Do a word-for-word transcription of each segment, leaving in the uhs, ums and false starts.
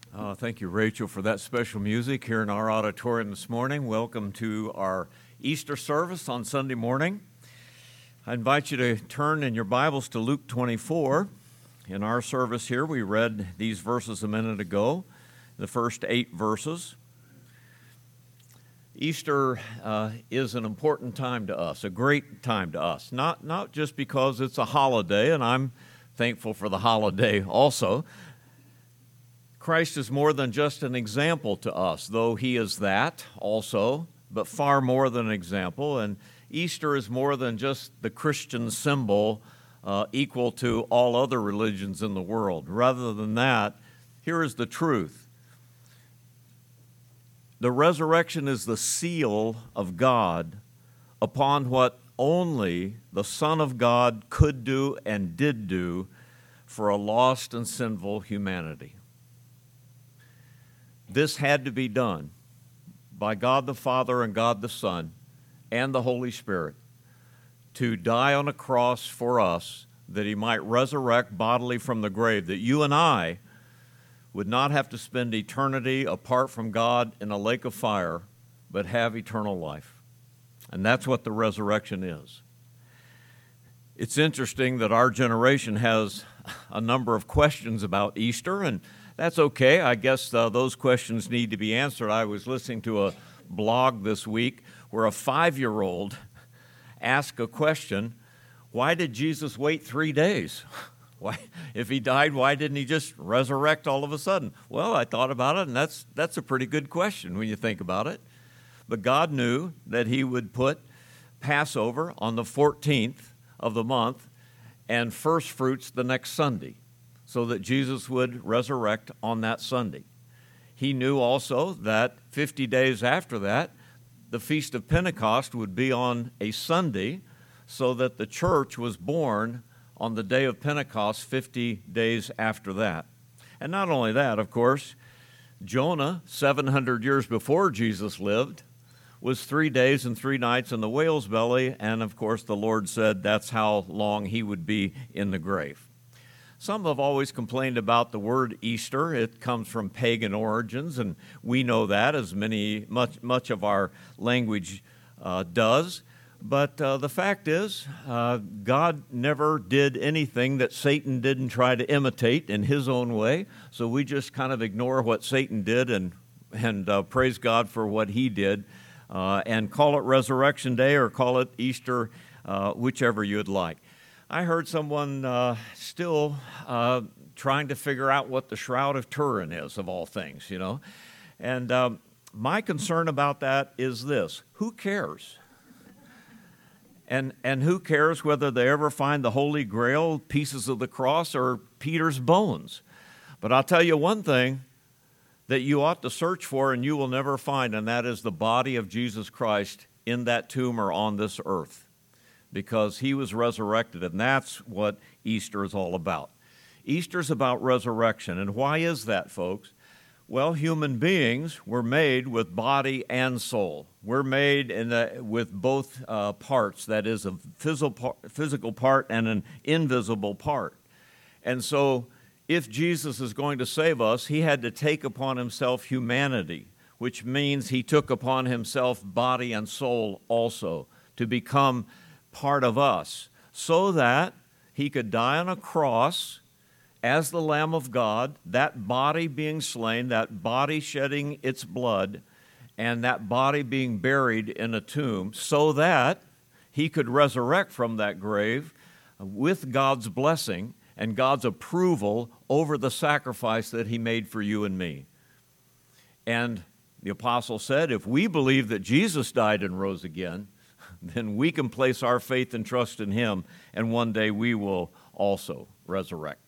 Uh, thank you, Rachel, for that special music here in our auditorium this morning. Welcome to our Easter service on Sunday morning. I invite you to turn in your Bibles to Luke twenty-four. In our service here, we read these verses a minute ago, the first eight verses. Easter uh, is an important time to us, a great time to us, not, not just because it's a holiday, and I'm thankful for the holiday also. Christ is more than just an example to us, though he is that also, but far more than an example. And Easter is more than just the Christian symbol uh, equal to all other religions in the world. Rather than that, here is the truth. The resurrection is the seal of God upon what only the Son of God could do and did do for a lost and sinful humanity. This had to be done by God the Father and God the Son and the Holy Spirit to die on a cross for us that he might resurrect bodily from the grave, that you and I would not have to spend eternity apart from God in a lake of fire, but have eternal life. And that's what the resurrection is. It's interesting that our generation has a number of questions about Easter, and that's okay. I guess uh, those questions need to be answered. I was listening to a blog this week where a five-year-old asked a question, why did Jesus wait three days? Why, if he died, why didn't he just resurrect all of a sudden? Well, I thought about it, and that's, that's a pretty good question when you think about it. But God knew that he would put Passover on the fourteenth of the month and first fruits the next Sunday, so that Jesus would resurrect on that Sunday. He knew also that fifty days after that, the Feast of Pentecost would be on a Sunday, so that the church was born on the day of Pentecost fifty days after that. And not only that, of course, Jonah, seven hundred years before Jesus lived, was three days and three nights in the whale's belly, and of course the Lord said that's how long he would be in the grave. Some have always complained about the word Easter. It comes from pagan origins, and we know that, as many much much of our language uh, does. But uh, the fact is, uh, God never did anything that Satan didn't try to imitate in his own way. So we just kind of ignore what Satan did and and uh, praise God for what he did, uh, and call it Resurrection Day or call it Easter, uh, whichever you'd like. I heard someone uh, still uh, trying to figure out what the Shroud of Turin is, of all things, you know. And um, my concern about that is this: who cares? And and who cares whether they ever find the Holy Grail, pieces of the cross, or Peter's bones? But I'll tell you one thing that you ought to search for and you will never find, and that is the body of Jesus Christ in that tomb or on this earth, because he was resurrected, and that's what Easter is all about. Easter's about resurrection, and why is that, folks? Well, human beings were made with body and soul. We're made in the, with both uh, parts, that is a physical part, physical part and an invisible part. And so if Jesus is going to save us, he had to take upon himself humanity, which means he took upon himself body and soul also to become part of us, so that he could die on a cross as the Lamb of God, that body being slain, that body shedding its blood, and that body being buried in a tomb, so that he could resurrect from that grave with God's blessing and God's approval over the sacrifice that he made for you and me. And the apostle said, if we believe that Jesus died and rose again, then we can place our faith and trust in him, and one day we will also resurrect.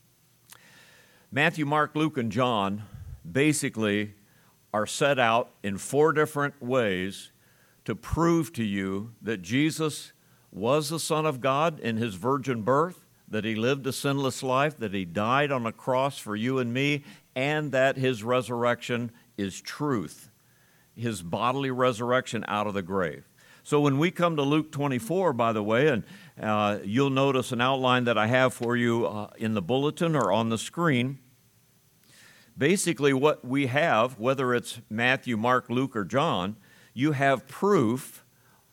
Matthew, Mark, Luke, and John basically are set out in four different ways to prove to you that Jesus was the Son of God in his virgin birth, that he lived a sinless life, that he died on a cross for you and me, and that his resurrection is truth, his bodily resurrection out of the grave. So when we come to Luke twenty-four, by the way, and uh, you'll notice an outline that I have for you uh, in the bulletin or on the screen, Basically, what we have, whether it's Matthew, Mark, Luke, or John, you have proof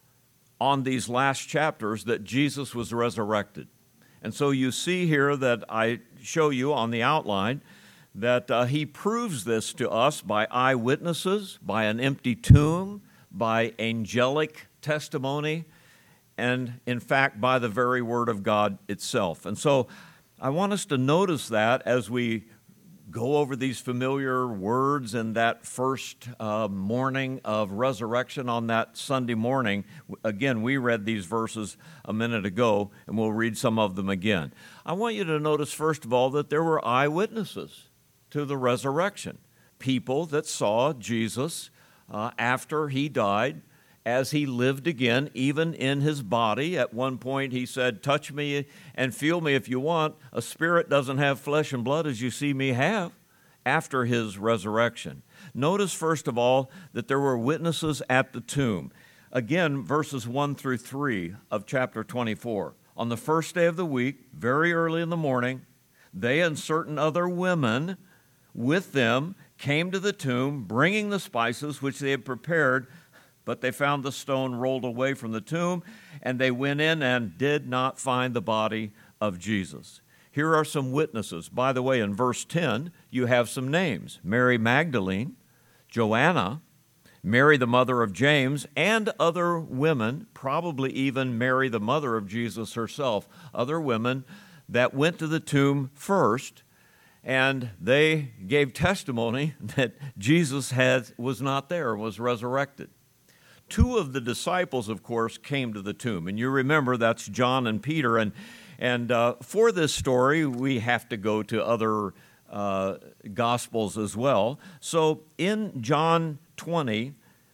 on these last chapters that Jesus was resurrected. And so you see here that I show you on the outline that uh, he proves this to us by eyewitnesses, by an empty tomb, by angelic testimony, and in fact by the very Word of God itself. And so I want us to notice that as we go over these familiar words in that first uh, morning of resurrection on that Sunday morning. Again, we read these verses a minute ago, and we'll read some of them again. I want you to notice, first of all, that there were eyewitnesses to the resurrection, people that saw Jesus uh, after he died, as he lived again, even in his body. At one point he said, touch me and feel me if you want. A spirit doesn't have flesh and blood as you see me have, after his resurrection. Notice, first of all, that there were witnesses at the tomb. Again, verses one through three of chapter twenty-four. On the first day of the week, very early in the morning, they and certain other women with them came to the tomb, bringing the spices which they had prepared. But they found the stone rolled away from the tomb, and they went in and did not find the body of Jesus. Here are some witnesses. By the way, in verse ten, you have some names: Mary Magdalene, Joanna, Mary the mother of James, and other women, probably even Mary the mother of Jesus herself, other women that went to the tomb first, and they gave testimony that Jesus had, was not there, was resurrected. Two of the disciples, of course, came to the tomb. And you remember that's John and Peter. And, and uh, for this story, we have to go to other uh, Gospels as well. So in John twenty,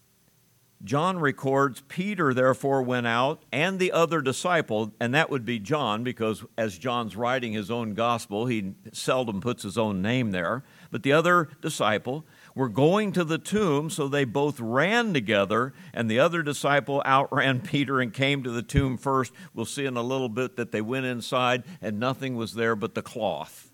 John records, Peter therefore went out and the other disciple, and that would be John, because as John's writing his own gospel, he seldom puts his own name there. But the other disciple were going to the tomb, so they both ran together, and the other disciple outran Peter and came to the tomb first. We'll see in a little bit that they went inside, and nothing was there but the cloth.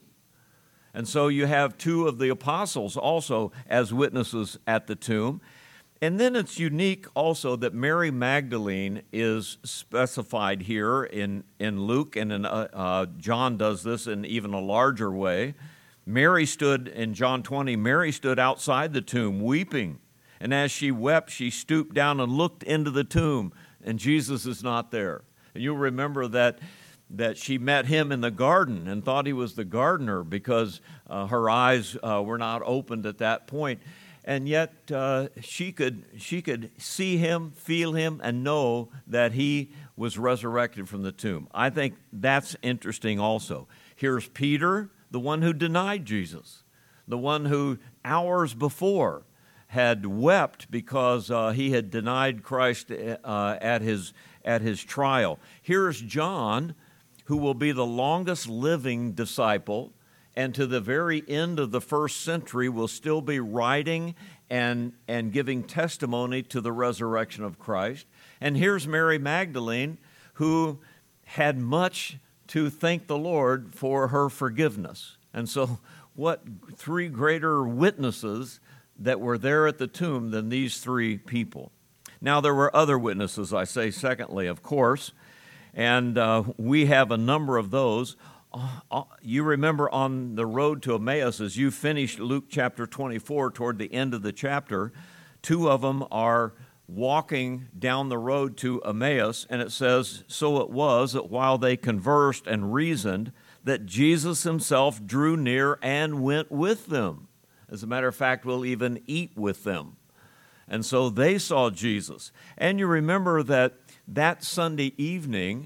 And so you have two of the apostles also as witnesses at the tomb. And then it's unique also that Mary Magdalene is specified here in, in Luke, and in, uh, uh, John does this in even a larger way. Mary stood, in John twenty, Mary stood outside the tomb weeping. And as she wept, she stooped down and looked into the tomb, and Jesus is not there. And you'll remember that, that she met him in the garden and thought he was the gardener because uh, her eyes uh, were not opened at that point. And yet uh, she could, she could see him, feel him, and know that he was resurrected from the tomb. I think that's interesting also. Here's Peter, the one who denied Jesus, the one who hours before had wept because uh, he had denied Christ uh, at his, at his trial. Here's John, who will be the longest living disciple, and to the very end of the first century will still be writing and, and giving testimony to the resurrection of Christ. And here's Mary Magdalene, who had much to thank the Lord for her forgiveness. And so what three greater witnesses that were there at the tomb than these three people? Now, there were other witnesses, I say, secondly, of course, and uh, we have a number of those. Uh, you remember on the road to Emmaus, as you finished Luke chapter twenty-four, toward the end of the chapter, two of them are walking down the road to Emmaus, and it says, so it was that while they conversed and reasoned, that Jesus himself drew near and went with them. As a matter of fact, will even eat with them. And so they saw Jesus. And you remember that that Sunday evening,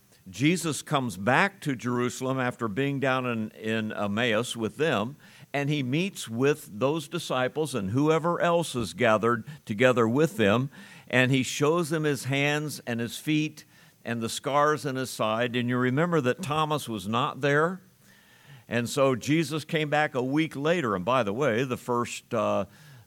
Jesus comes back to Jerusalem after being down in, in Emmaus with them, and he meets with those disciples and whoever else is gathered together with them, and he shows them his hands and his feet and the scars in his side. And you remember that Thomas was not there, and so Jesus came back a week later. And by the way, the first uh,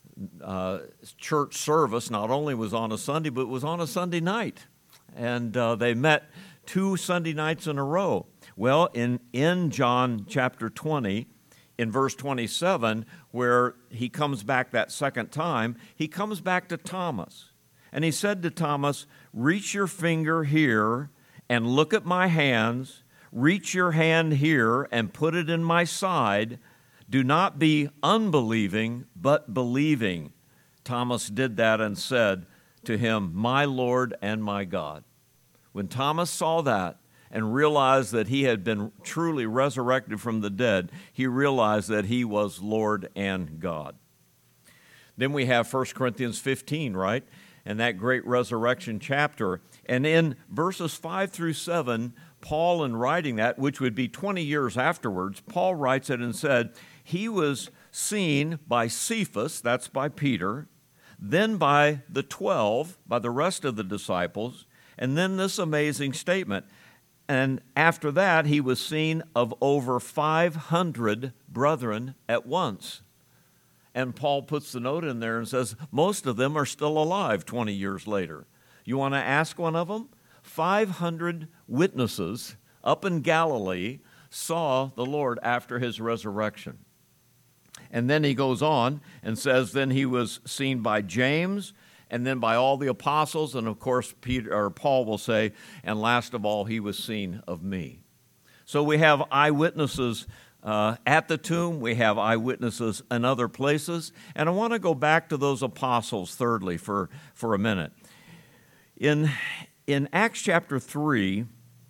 uh, church service not only was on a Sunday, but it was on a Sunday night, and uh, they met two Sunday nights in a row. Well, in, in John chapter twenty, in verse twenty-seven, where he comes back that second time, he comes back to Thomas. And he said to Thomas, reach your finger here and look at my hands. Reach your hand here and put it in my side. Do not be unbelieving, but believing. Thomas did that and said to him, my Lord and my God. When Thomas saw that and realized that he had been truly resurrected from the dead, he realized that he was Lord and God. Then we have First Corinthians fifteen, right? And that great resurrection chapter. And in verses five through seven, Paul, in writing that, which would be twenty years afterwards, Paul writes it and said, he was seen by Cephas, that's by Peter, then by the twelve, by the rest of the disciples, and then this amazing statement. And after that, he was seen of over five hundred brethren at once. And Paul puts the note in there and says, most of them are still alive twenty years later. You want to ask one of them? five hundred witnesses up in Galilee saw the Lord after his resurrection. And then he goes on and says, then he was seen by James, and then by all the apostles, and of course Peter or Paul will say, and last of all, he was seen of me. So we have eyewitnesses uh, at the tomb, we have eyewitnesses in other places, and I want to go back to those apostles thirdly for, for a minute. In, in Acts chapter three,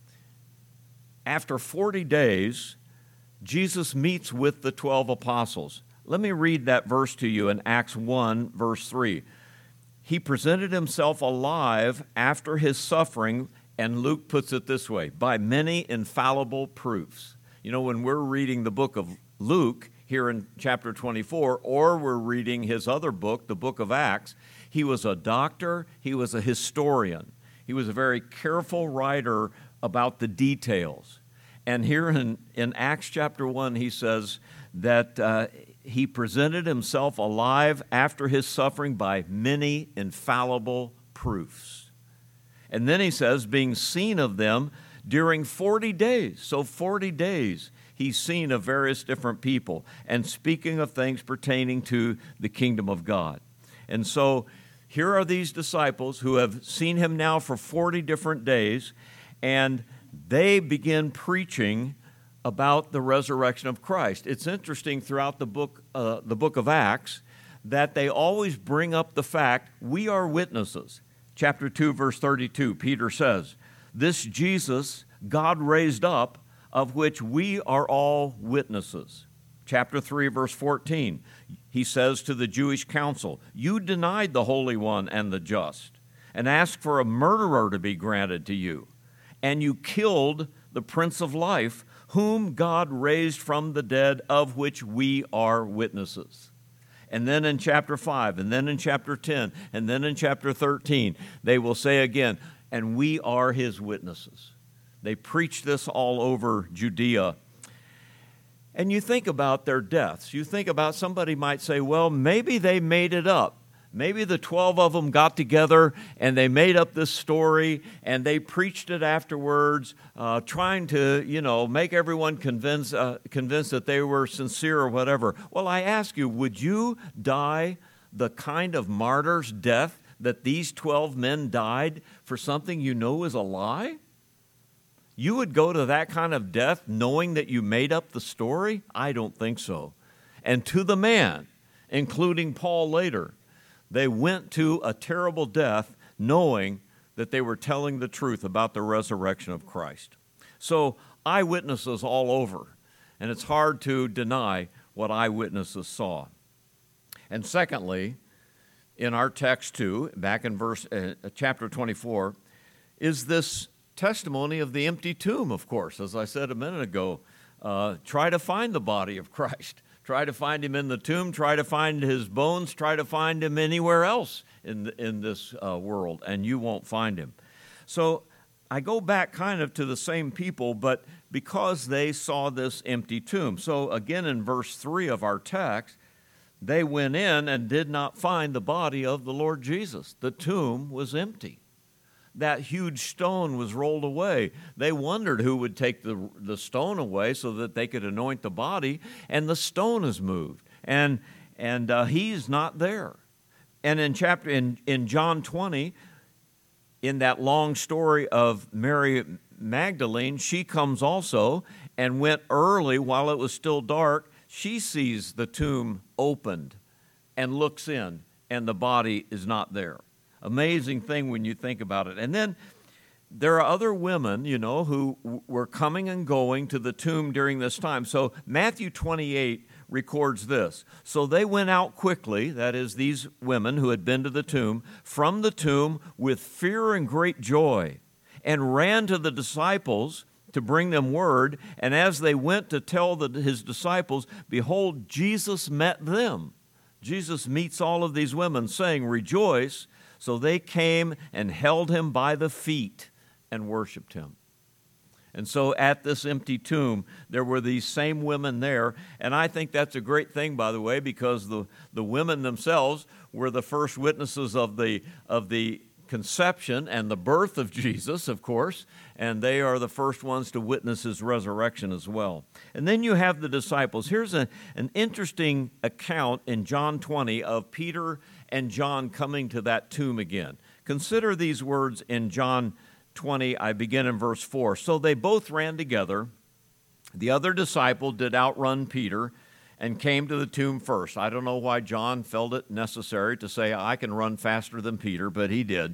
after forty days, Jesus meets with the twelve apostles. Let me read that verse to you in Acts one, verse three. He presented himself alive after his suffering, and Luke puts it this way, by many infallible proofs. You know, when we're reading the book of Luke here in chapter twenty-four, or we're reading his other book, the book of Acts, he was a doctor, he was a historian. He was a very careful writer about the details. And here in, in Acts chapter one, he says that uh, he presented himself alive after his suffering by many infallible proofs. And then he says, being seen of them during forty days. So forty days he's seen of various different people and speaking of things pertaining to the kingdom of God. And so here are these disciples who have seen him now for forty different days, and they begin preaching about the resurrection of Christ. It's interesting throughout the book, uh, the book of Acts, that they always bring up the fact we are witnesses. Chapter two, verse thirty-two, Peter says, this Jesus God raised up, of which we are all witnesses. Chapter three, verse fourteen, he says to the Jewish council, you denied the Holy One and the just, and asked for a murderer to be granted to you, and you killed the Prince of Life, whom God raised from the dead, of which we are witnesses. And then in chapter five, and then in chapter ten, and then in chapter thirteen, they will say again, and we are his witnesses. They preach this all over Judea. And you think about their deaths. You think about, somebody might say, well, maybe they made it up. Maybe the twelve of them got together and they made up this story and they preached it afterwards, uh, trying to, you know, make everyone convinced, uh, convinced that they were sincere or whatever. Well, I ask you, would you die the kind of martyr's death that these twelve men died for something you know is a lie? You would go to that kind of death knowing that you made up the story? I don't think so. And to the man, including Paul later, they went to a terrible death knowing that they were telling the truth about the resurrection of Christ. So eyewitnesses all over, and it's hard to deny what eyewitnesses saw. And secondly, in our text too, back in verse uh, chapter twenty-four, is this testimony of the empty tomb, of course. As I said a minute ago, uh, try to find the body of Christ. Try to find him in the tomb, try to find his bones, try to find him anywhere else in, the, in this uh, world, and you won't find him. So I go back kind of to the same people, but because they saw this empty tomb. So again, in verse three of our text, they went in and did not find the body of the Lord Jesus. The tomb was empty. that huge stone was rolled away. They wondered who would take the, the stone away so that they could anoint the body, and the stone is moved, and and uh, he's not there. And in chapter in, in John twenty, in that long story of Mary Magdalene, she comes also and went early while it was still dark. She sees the tomb opened and looks in, and the body is not there. Amazing thing when you think about it. And then there are other women, you know, who w- were coming and going to the tomb during this time. So Matthew twenty-eight records this. So they went out quickly, that is, these women who had been to the tomb, from the tomb with fear and great joy, and ran to the disciples to bring them word. And as they went to tell the, his disciples, behold, Jesus met them. Jesus meets all of these women, saying, rejoice. So they came and held him by the feet and worshiped him. And so at this empty tomb, there were these same women there. And I think that's a great thing, by the way, because the, the women themselves were the first witnesses of the, of the conception and the birth of Jesus, of course, and they are the first ones to witness his resurrection as well. And then you have the disciples. Here's a, an interesting account in John twenty of Peter and John coming to that tomb again. Consider these words in John twenty. I begin in verse four. So they both ran together. The other disciple did outrun Peter and came to the tomb first. I don't know why John felt it necessary to say, I can run faster than Peter, but he did.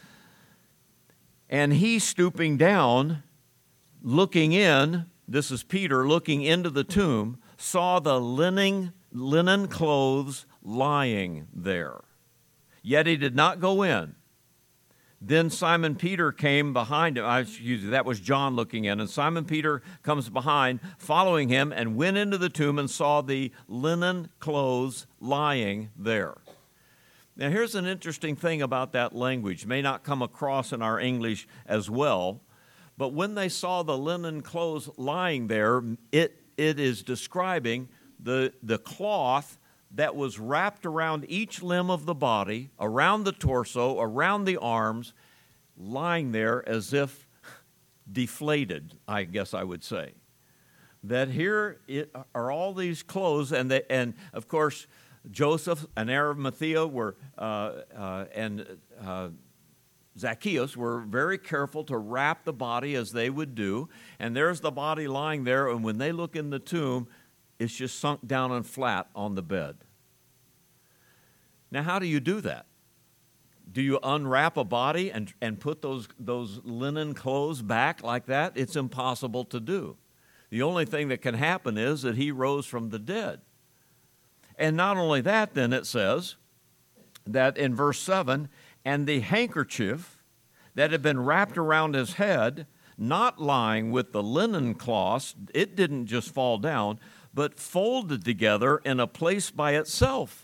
And he, stooping down, looking in, this is Peter, looking into the tomb, saw the linen, linen clothes lying there. Yet he did not go in. Then Simon Peter came behind him. I, excuse me, that was John looking in. And Simon Peter comes behind, following him, and went into the tomb and saw the linen clothes lying there. Now, here's an interesting thing about that language. It may not come across in our English as well, but when they saw the linen clothes lying there, it, it is describing the, the cloth that was wrapped around each limb of the body, around the torso, around the arms, lying there as if deflated, I guess I would say. That here it are all these clothes, and they, and of course Joseph and Arimathea were uh, uh, and uh, Zacchaeus were very careful to wrap the body as they would do, and there's the body lying there, and when they look in the tomb, it's just sunk down and flat on the bed. Now, how do you do that? Do you unwrap a body and, and put those, those linen clothes back like that? It's impossible to do. The only thing that can happen is that he rose from the dead. And not only that, then it says that in verse seven, and the handkerchief that had been wrapped around his head, not lying with the linen cloths, it didn't just fall down, but folded together in a place by itself.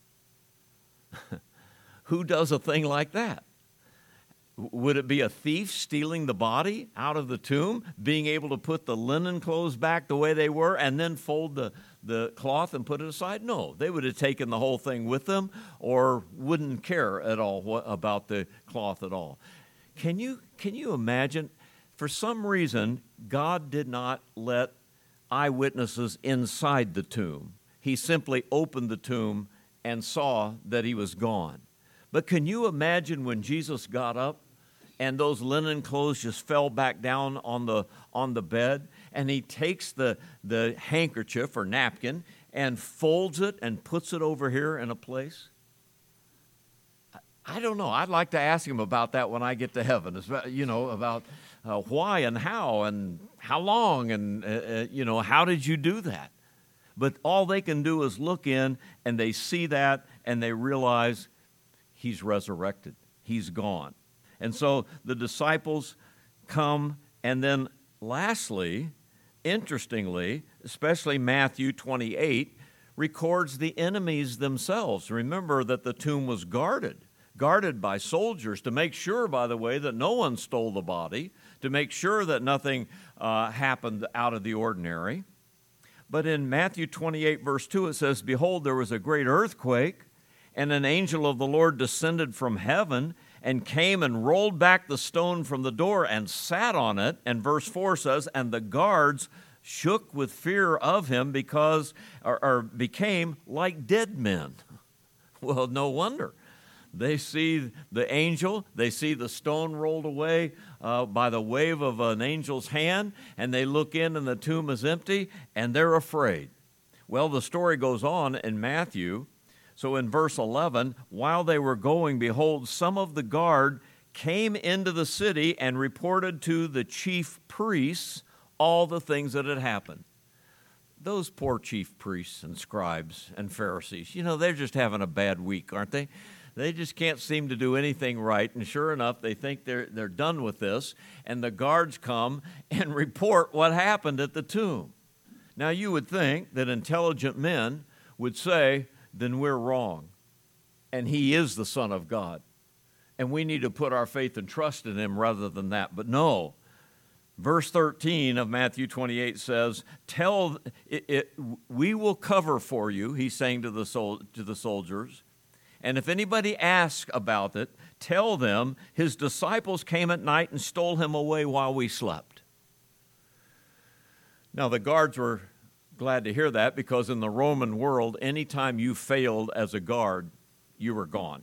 Who does a thing like that? Would it be a thief stealing the body out of the tomb, being able to put the linen clothes back the way they were and then fold the, the cloth and put it aside? No, they would have taken the whole thing with them or wouldn't care at all about the cloth at all. Can you, can you imagine? For some reason, God did not let eyewitnesses inside the tomb. He simply opened the tomb and saw that he was gone. But can you imagine when Jesus got up and those linen clothes just fell back down on the on the bed, and he takes the, the handkerchief or napkin and folds it and puts it over here in a place? I don't know. I'd like to ask him about that when I get to heaven, you know, about uh, why and how and how long and, uh, uh, you know, how did you do that? But all they can do is look in, and they see that, and they realize he's resurrected. He's gone. And so the disciples come, and then lastly, interestingly, especially Matthew twenty-eight, records the enemies themselves. Remember that the tomb was guarded, guarded by soldiers to make sure, by the way, that no one stole the body, to make sure that nothing uh, happened out of the ordinary. But in Matthew twenty-eight, verse two, it says, behold, there was a great earthquake, and an angel of the Lord descended from heaven and came and rolled back the stone from the door and sat on it. And verse four says, and the guards shook with fear of him because, or, or became like dead men. Well, no wonder. They see the angel, they see the stone rolled away uh, by the wave of an angel's hand, and they look in and the tomb is empty, and they're afraid. Well, the story goes on in Matthew. So in verse eleven, while they were going, behold, some of the guard came into the city and reported to the chief priests all the things that had happened. Those poor chief priests and scribes and Pharisees, you know, they're just having a bad week, aren't they? They just can't seem to do anything right, and sure enough, they think they're, they're done with this, and the guards come and report what happened at the tomb. Now, you would think that intelligent men would say, then we're wrong, and he is the Son of God, and we need to put our faith and trust in him rather than that. But no, verse thirteen of Matthew twenty-eight says, "Tell it, it, we will cover for you," he's saying to the sol- to the soldiers, "and if anybody asks about it, tell them his disciples came at night and stole him away while we slept." Now, the guards were glad to hear that, because in the Roman world, anytime you failed as a guard, you were gone.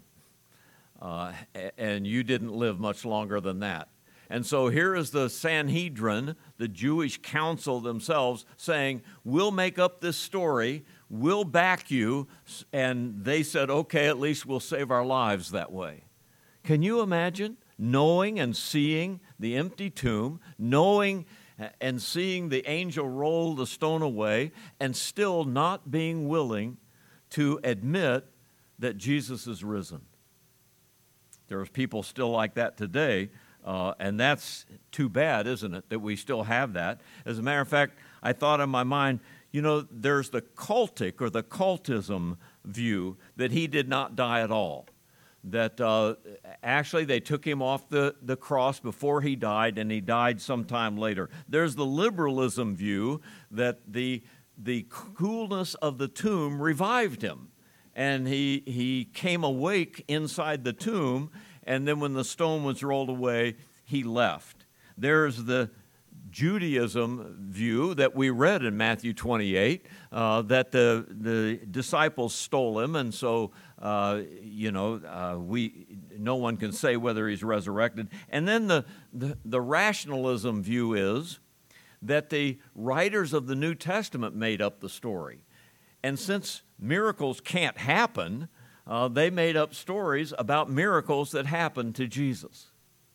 Uh, and you didn't live much longer than that. And so here is the Sanhedrin, the Jewish council themselves, saying, we'll make up this story, we'll back you. And they said, okay, at least we'll save our lives that way. Can you imagine knowing and seeing the empty tomb, knowing and seeing the angel roll the stone away, and still not being willing to admit that Jesus is risen? There's people still like that today, uh, and that's too bad, isn't it, that we still have that. As a matter of fact, I thought in my mind, you know, there's the cultic or the cultism view that he did not die at all. That uh, actually they took him off the, the cross before he died, and he died sometime later. There's the liberalism view that the, the coolness of the tomb revived him, and he, he came awake inside the tomb, and then when the stone was rolled away, he left. There's the Judaism view that we read in Matthew twenty-eight, uh, that the, the disciples stole him, and so, uh, you know, uh, we no one can say whether he's resurrected. And then the, the, the rationalism view is that the writers of the New Testament made up the story. And since miracles can't happen, uh, they made up stories about miracles that happened to Jesus.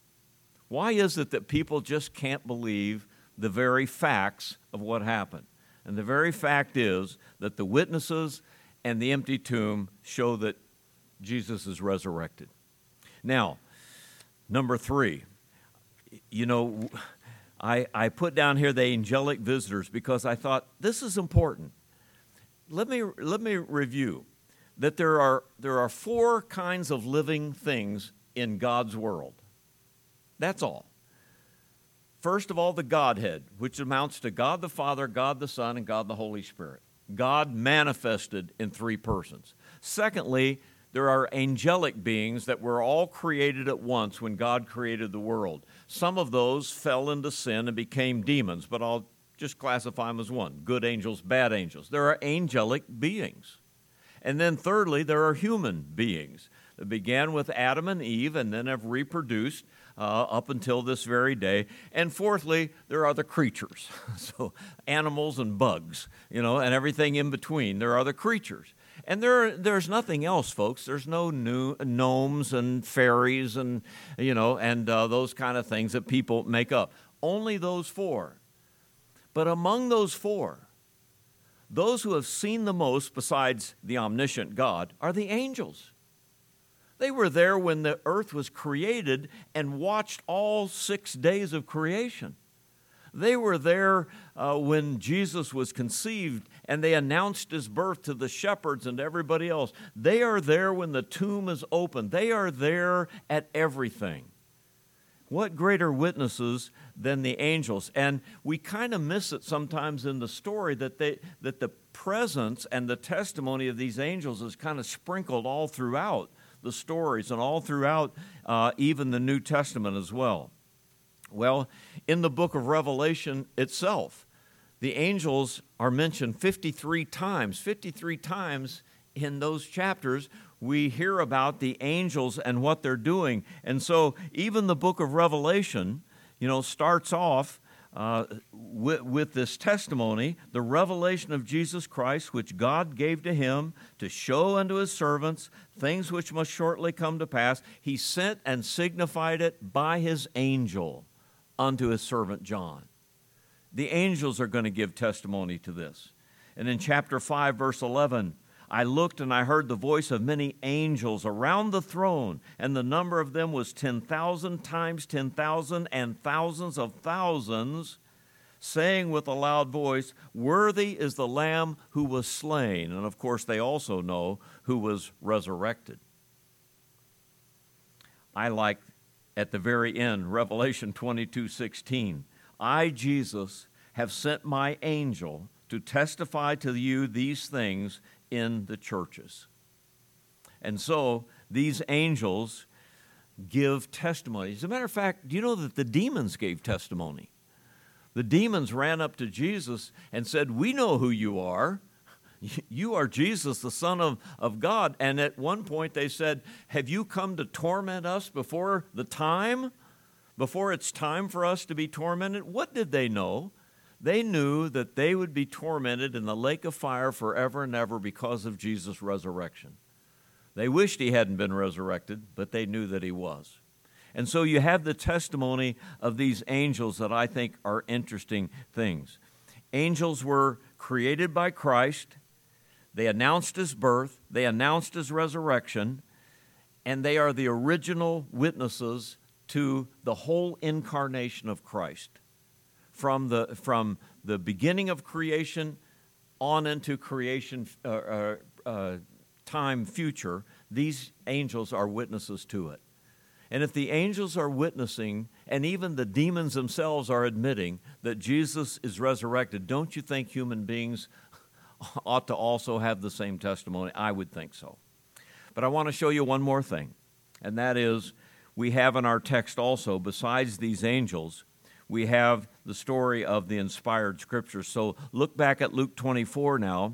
Why is it that people just can't believe the very facts of what happened? And the very fact is that the witnesses and the empty tomb show that Jesus is resurrected. Now, number three, you know, I, I put down here the angelic visitors because I thought this is important. Let me, let me review that there are, there are four kinds of living things in God's world. That's all. First of all, the Godhead, which amounts to God the Father, God the Son, and God the Holy Spirit. God manifested in three persons. Secondly, there are angelic beings that were all created at once when God created the world. Some of those fell into sin and became demons, but I'll just classify them as one: good angels, bad angels. There are angelic beings. And then thirdly, there are human beings that began with Adam and Eve and then have reproduced uh, up until this very day. And fourthly, there are the creatures, so animals and bugs, you know, and everything in between. There are the creatures. And there, there's nothing else, folks. There's no new gnomes and fairies and, you know, and uh, those kind of things that people make up. Only those four. But among those four, those who have seen the most besides the omniscient God are the angels. They were there when the earth was created and watched all six days of creation. They were there uh, when Jesus was conceived, and they announced his birth to the shepherds and everybody else. They are there when the tomb is opened. They are there at everything. What greater witnesses than the angels? And we kind of miss it sometimes in the story that they that the presence and the testimony of these angels is kind of sprinkled all throughout the stories and all throughout uh, even the New Testament as well. Well, in the book of Revelation itself, the angels are mentioned fifty-three times. fifty-three times in those chapters, we hear about the angels and what they're doing. And so even the book of Revelation, you know, starts off uh, with, with this testimony, the revelation of Jesus Christ, which God gave to him to show unto his servants things which must shortly come to pass. He sent and signified it by his angel unto his servant John. The angels are going to give testimony to this. And in chapter five, verse eleven, I looked and I heard the voice of many angels around the throne, and the number of them was ten thousand times ten thousand and thousands of thousands, saying with a loud voice, worthy is the Lamb who was slain. And of course, they also know who was resurrected. I like at the very end, Revelation twenty-two sixteen. I, Jesus, have sent my angel to testify to you these things in the churches. And so these angels give testimony. As a matter of fact, do you know that the demons gave testimony? The demons ran up to Jesus and said, we know who you are. You are Jesus, the Son of, of God. And at one point they said, have you come to torment us before the time? Before it's time for us to be tormented? What did they know? They knew that they would be tormented in the lake of fire forever and ever because of Jesus' resurrection. They wished he hadn't been resurrected, but they knew that he was. And so you have the testimony of these angels that I think are interesting things. Angels were created by Christ. They announced his birth. They announced his resurrection. And they are the original witnesses to the whole incarnation of Christ. From the, from the beginning of creation on into creation uh, uh, uh, time future, these angels are witnesses to it. And if the angels are witnessing, and even the demons themselves are admitting that Jesus is resurrected, don't you think human beings ought to also have the same testimony? I would think so. But I want to show you one more thing, and that is we have in our text also, besides these angels, we have the story of the inspired Scriptures. So look back at Luke twenty-four now,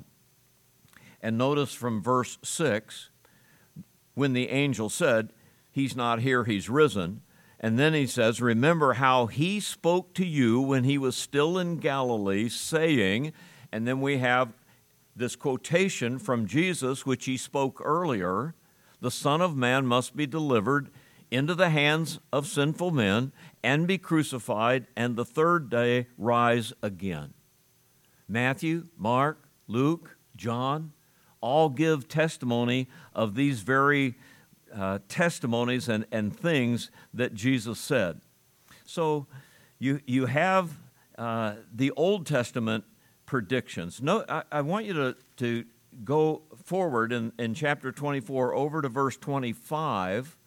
and notice from verse six, when the angel said, he's not here, he's risen. And then he says, remember how he spoke to you when he was still in Galilee, saying, and then we have this quotation from Jesus, which he spoke earlier, the Son of Man must be delivered into the hands of sinful men and be crucified, and the third day rise again. Matthew, Mark, Luke, John, all give testimony of these very uh, testimonies and, and things that Jesus said. So you, you have uh, the Old Testament predictions. No, I, I want you to, to go forward in, in chapter twenty-four over to verse twenty-five.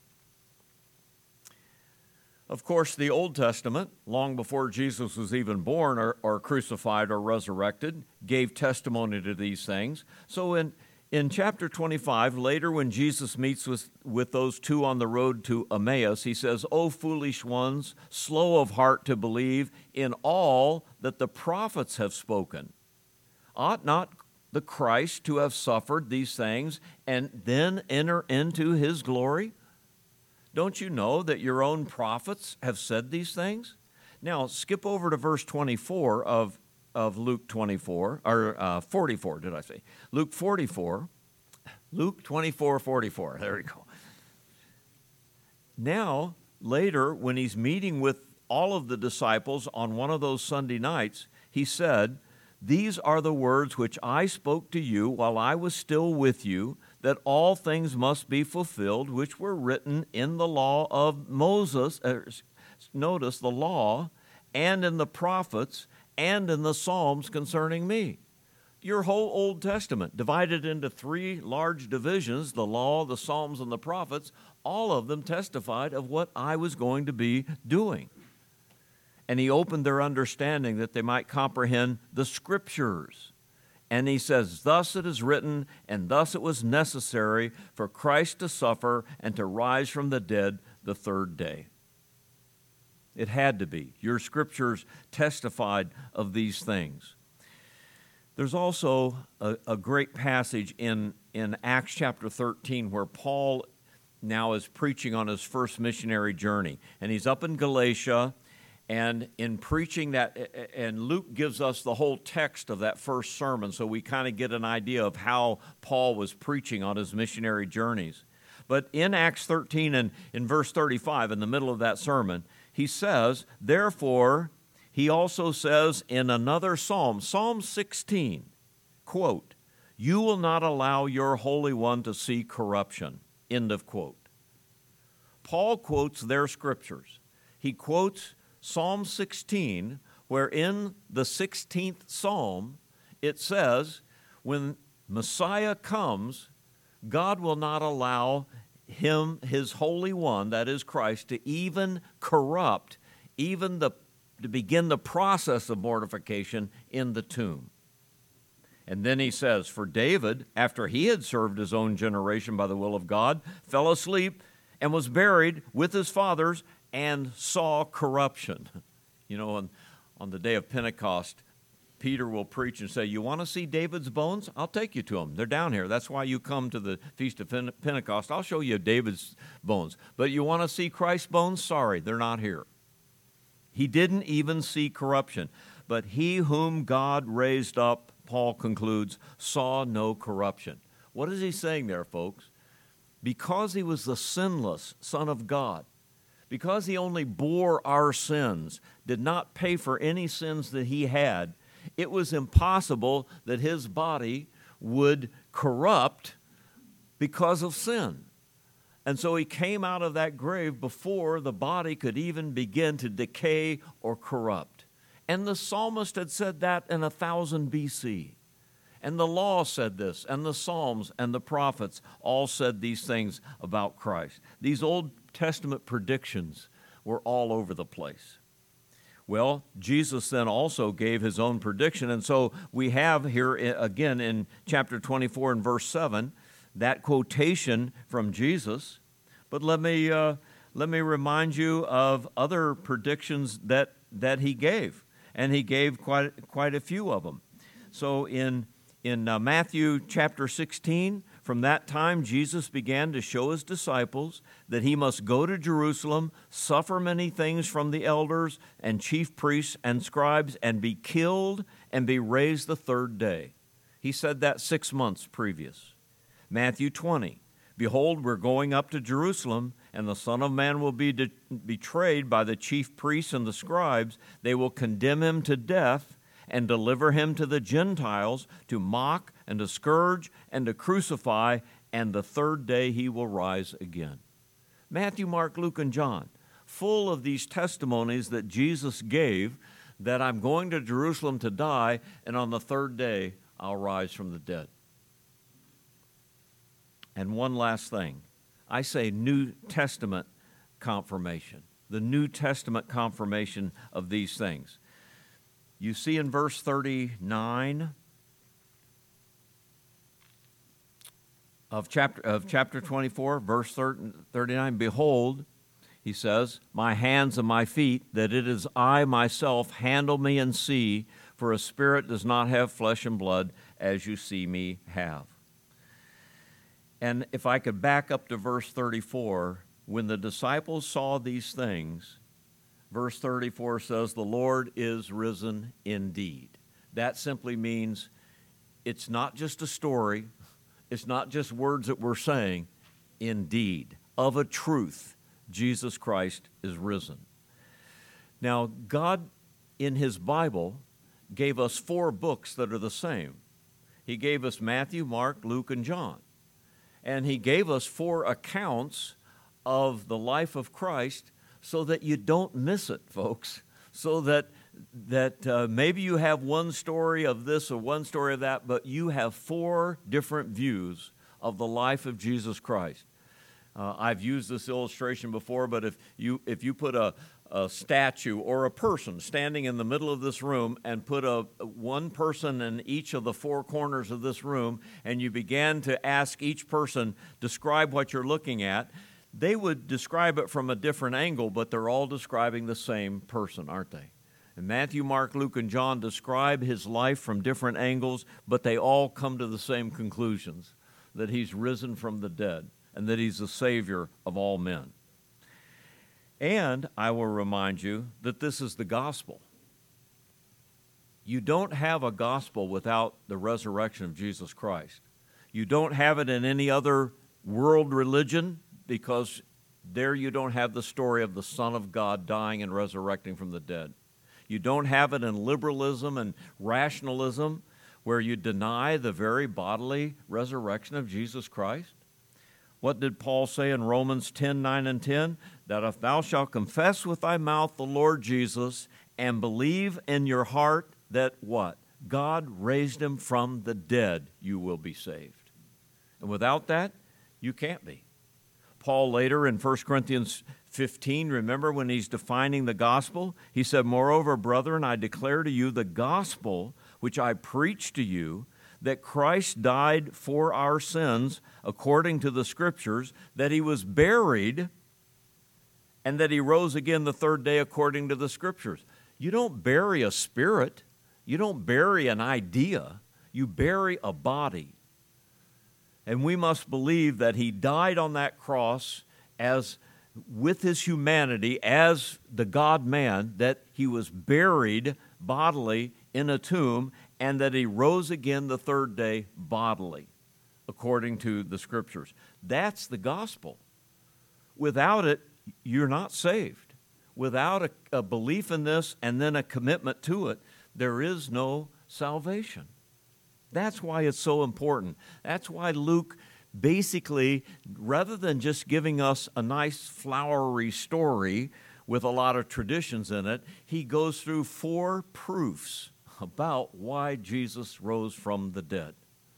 Of course, the Old Testament, long before Jesus was even born or, or crucified or resurrected, gave testimony to these things. So in, in chapter twenty-five, later when Jesus meets with, with those two on the road to Emmaus, he says, O foolish ones, slow of heart to believe in all that the prophets have spoken. Ought not the Christ to have suffered these things and then enter into his glory? Don't you know that your own prophets have said these things? Now, skip over to verse twenty-four of, of Luke twenty-four, or uh, forty-four, did I say? Luke forty-four. Luke twenty-four, forty-four. There we go. Now, later, when he's meeting with all of the disciples on one of those Sunday nights, he said, these are the words which I spoke to you while I was still with you, that all things must be fulfilled which were written in the law of Moses, uh, notice the law, and in the prophets, and in the Psalms concerning me. Your whole Old Testament, divided into three large divisions, the law, the Psalms, and the prophets, all of them testified of what I was going to be doing. And he opened their understanding that they might comprehend the Scriptures. And he says, thus it is written, and thus it was necessary for Christ to suffer and to rise from the dead the third day. It had to be. Your scriptures testified of these things. There's also a, a great passage in, in Acts chapter thirteen where Paul now is preaching on his first missionary journey. And he's up in Galatia, and in preaching that, and Luke gives us the whole text of that first sermon, so we kind of get an idea of how Paul was preaching on his missionary journeys. But in Acts thirteen and in verse thirty-five, in the middle of that sermon, he says, therefore, he also says in another psalm, Psalm sixteen, quote, you will not allow your Holy One to see corruption, end of quote. Paul quotes their scriptures. He quotes Psalm sixteen, where in the sixteenth psalm, it says, when Messiah comes, God will not allow him, his Holy One, that is Christ, to even corrupt, even the, to begin the process of mortification in the tomb. And then he says, for David, after he had served his own generation by the will of God, fell asleep and was buried with his fathers and saw corruption. You know, on, on the day of Pentecost, Peter will preach and say, you want to see David's bones? I'll take you to them. They're down here. That's why you come to the Feast of Pentecost. I'll show you David's bones. But you want to see Christ's bones? Sorry, they're not here. He didn't even see corruption. But he whom God raised up, Paul concludes, saw no corruption. What is he saying there, folks? Because he was the sinless Son of God, because he only bore our sins, did not pay for any sins that he had, it was impossible that his body would corrupt because of sin. And so he came out of that grave before the body could even begin to decay or corrupt. And the psalmist had said that in one thousand B C. And the law said this, and the Psalms and the prophets all said these things about Christ. These Old Testament predictions were all over the place. Well, Jesus then also gave his own prediction, and so we have here again in chapter twenty-four and verse seven, that quotation from Jesus. But let me uh, let me remind you of other predictions that that he gave, and he gave quite quite a few of them. So in in uh, Matthew chapter sixteen, from that time Jesus began to show his disciples that he must go to Jerusalem, suffer many things from the elders and chief priests and scribes, and be killed and be raised the third day. He said that six months previous. Matthew twenty, behold, we're going up to Jerusalem, and the Son of Man will be de- betrayed by the chief priests and the scribes. They will condemn him to death and deliver him to the Gentiles to mock and to scourge and to crucify, and the third day he will rise again. Matthew, Mark, Luke, and John, full of these testimonies that Jesus gave, that I'm going to Jerusalem to die, and on the third day I'll rise from the dead. And one last thing. I say New Testament confirmation, the New Testament confirmation of these things. You see in verse thirty-nine of chapter, of chapter twenty-four, verse thirty-nine, behold, he says, my hands and my feet, that it is I myself, handle me and see, for a spirit does not have flesh and blood, as you see me have. And if I could back up to verse thirty-four, when the disciples saw these things, verse thirty-four says, the Lord is risen indeed. That simply means it's not just a story, it's not just words that we're saying, indeed, of a truth, Jesus Christ is risen. Now, God in his Bible gave us four books that are the same. He gave us Matthew, Mark, Luke, and John. And he gave us four accounts of the life of Christ so that you don't miss it, folks. So that that uh, maybe you have one story of this or one story of that, but you have four different views of the life of Jesus Christ. Uh, I've used this illustration before, but if you if you put a a statue or a person standing in the middle of this room and put a one person in each of the four corners of this room, and you began to ask each person, describe what you're looking at, they would describe it from a different angle, but they're all describing the same person, aren't they? And Matthew, Mark, Luke, and John describe his life from different angles, but they all come to the same conclusions, that he's risen from the dead and that he's the Savior of all men. And I will remind you that this is the gospel. You don't have a gospel without the resurrection of Jesus Christ. You don't have it in any other world religion, because there you don't have the story of the Son of God dying and resurrecting from the dead. You don't have it in liberalism and rationalism, where you deny the very bodily resurrection of Jesus Christ. What did Paul say in Romans ten, nine, and ten? That if thou shalt confess with thy mouth the Lord Jesus and believe in your heart that what? God raised him from the dead, you will be saved. And without that, you can't be. Paul later in First Corinthians fifteen, remember when he's defining the gospel? He said, moreover, brethren, I declare to you the gospel which I preach to you, that Christ died for our sins according to the Scriptures, that he was buried, and that he rose again the third day according to the Scriptures. You don't bury a spirit. You don't bury an idea. You bury a body. And we must believe that he died on that cross as with his humanity as the God-man, that he was buried bodily in a tomb, and that he rose again the third day bodily, according to the Scriptures. That's the gospel. Without it, you're not saved. Without a, a belief in this and then a commitment to it, there is no salvation. That's why it's so important. That's why Luke basically, rather than just giving us a nice flowery story with a lot of traditions in it, he goes through four proofs about why Jesus rose from the dead.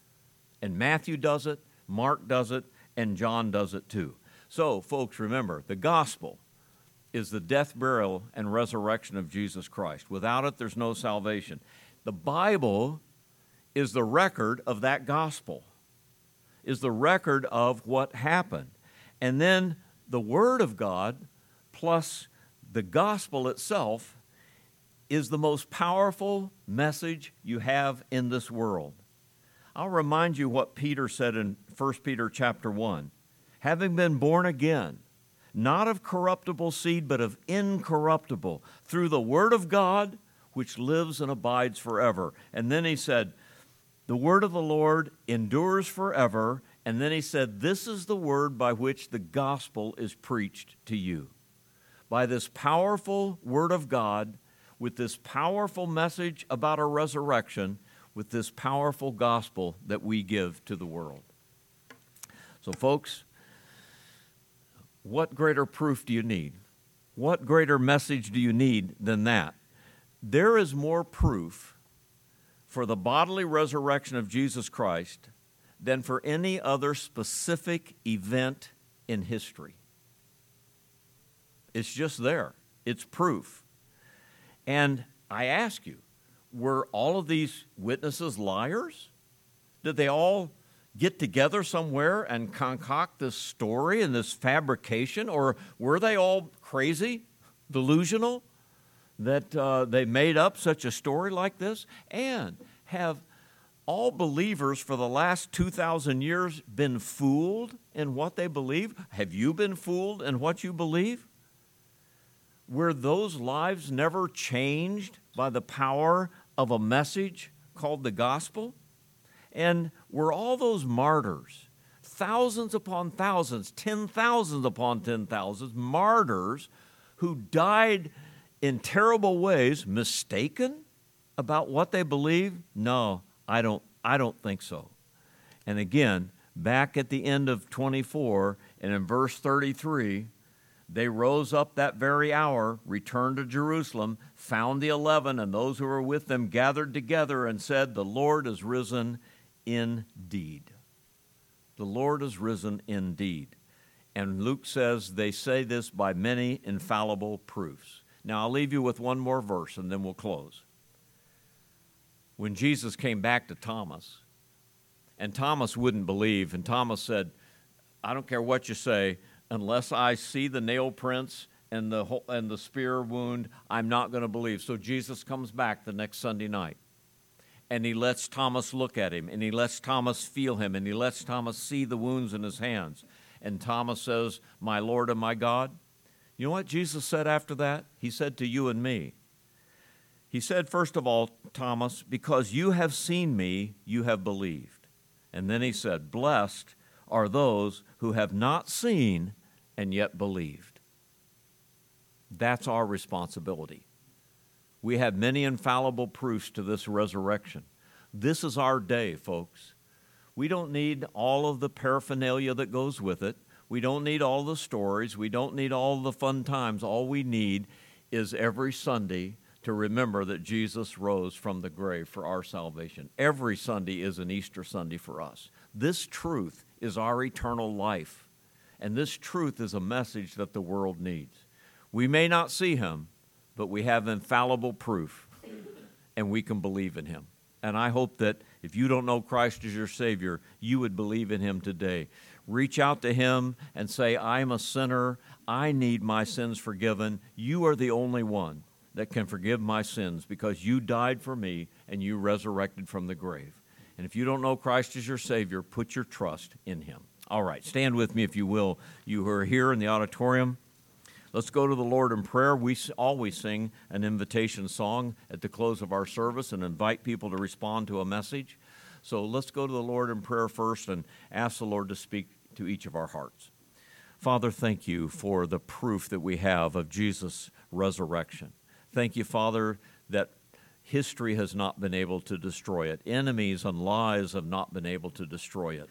And Matthew does it, Mark does it, and John does it too. So, folks, remember, the gospel is the death, burial, and resurrection of Jesus Christ. Without it, there's no salvation. The Bible is the record of that gospel, is the record of what happened. And then the Word of God plus the gospel itself is the most powerful message you have in this world. I'll remind you what Peter said in First Peter chapter one. Having been born again, not of corruptible seed, but of incorruptible, through the Word of God, which lives and abides forever. And then he said, the word of the Lord endures forever. And then he said, this is the word by which the gospel is preached to you. By this powerful word of God, with this powerful message about a resurrection, with this powerful gospel that we give to the world. So, folks, what greater proof do you need? What greater message do you need than that? There is more proof for the bodily resurrection of Jesus Christ than for any other specific event in history. It's just there. It's proof. And I ask you, were all of these witnesses liars? Did they all get together somewhere and concoct this story and this fabrication? Or were they all crazy, delusional, that uh, they made up such a story like this? And have all believers for the last two thousand years been fooled in what they believe? Have you been fooled in what you believe? Were those lives never changed by the power of a message called the gospel? And were all those martyrs, thousands upon thousands, ten thousands upon ten thousands, martyrs who died in terrible ways, mistaken about what they believed? No, I don't, I don't think so. And again, back at the end of twenty-four and in verse thirty-three, they rose up that very hour, returned to Jerusalem, found the eleven, and those who were with them gathered together and said, the Lord is risen indeed. The Lord is risen indeed. And Luke says they say this by many infallible proofs. Now, I'll leave you with one more verse, and then we'll close. When Jesus came back to Thomas, and Thomas wouldn't believe, and Thomas said, I don't care what you say, unless I see the nail prints and the, and the spear wound, I'm not going to believe. So Jesus comes back the next Sunday night, and he lets Thomas look at him, and he lets Thomas feel him, and he lets Thomas see the wounds in his hands. And Thomas says, my Lord and my God. You know what Jesus said after that? He said to you and me. He said, first of all, Thomas, because you have seen me, you have believed. And then he said, blessed are those who have not seen and yet believed. That's our responsibility. We have many infallible proofs to this resurrection. This is our day, folks. We don't need all of the paraphernalia that goes with it. We don't need all the stories. We don't need all the fun times. All we need is every Sunday to remember that Jesus rose from the grave for our salvation. Every Sunday is an Easter Sunday for us. This truth is our eternal life, and this truth is a message that the world needs. We may not see him, but we have infallible proof, and we can believe in him. And I hope that if you don't know Christ as your Savior, you would believe in him today. Reach out to him and say, I'm a sinner. I need my sins forgiven. You are the only one that can forgive my sins because you died for me and you resurrected from the grave. And if you don't know Christ as your Savior, put your trust in him. All right, stand with me if you will, you who are here in the auditorium. Let's go to the Lord in prayer. We always sing an invitation song at the close of our service and invite people to respond to a message. So let's go to the Lord in prayer first and ask the Lord to speak to each of our hearts. Father, thank you for the proof that we have of Jesus' resurrection. Thank you, Father, that history has not been able to destroy it. Enemies and lies have not been able to destroy it.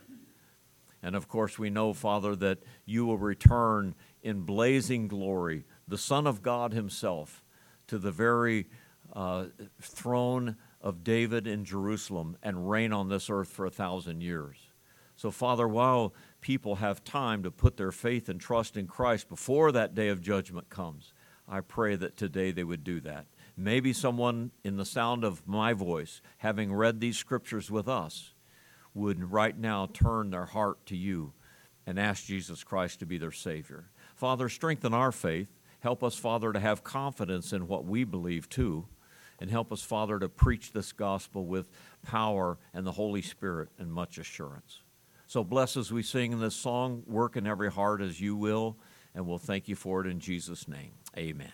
And of course, we know, Father, that you will return in blazing glory, the Son of God himself, to the very uh, throne of David in Jerusalem and reign on this earth for a thousand years. So, Father, while people have time to put their faith and trust in Christ before that day of judgment comes, I pray that today they would do that. Maybe someone in the sound of my voice, having read these scriptures with us, would right now turn their heart to you and ask Jesus Christ to be their Savior. Father, strengthen our faith. Help us, Father, to have confidence in what we believe too. And help us, Father, to preach this gospel with power and the Holy Spirit and much assurance. So bless as we sing in this song, work in every heart as you will, and we'll thank you for it in Jesus' name. Amen.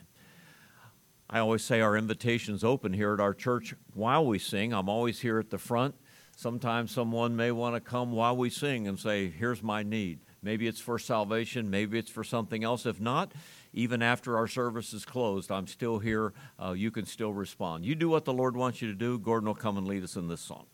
I always say our invitation's open here at our church while we sing. I'm always here at the front. Sometimes someone may want to come while we sing and say, here's my need. Maybe it's for salvation. Maybe it's for something else. If not, even after our service is closed, I'm still here. Uh, you can still respond. You do what the Lord wants you to do. Gordon will come and lead us in this song.